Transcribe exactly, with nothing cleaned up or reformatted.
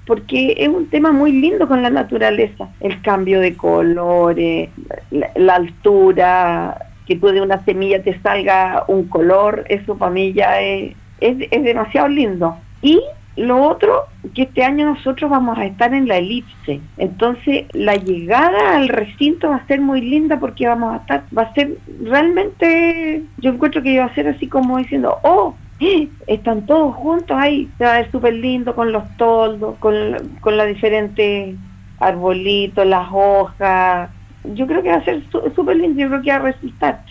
porque es un tema muy lindo con la naturaleza, el cambio de colores, la, la altura, que tú de una semilla te salga un color, eso para mí ya es, es, es demasiado lindo. Y lo otro, que este año nosotros vamos a estar en la elipse, entonces la llegada al recinto va a ser muy linda porque vamos a estar, va a ser realmente, yo encuentro que va a ser así como diciendo, oh, están todos juntos ahí, se va a ver súper lindo con los toldos, con, con los diferentes arbolitos, las hojas. Yo creo que va a ser súper lindo, yo creo que va a resultar.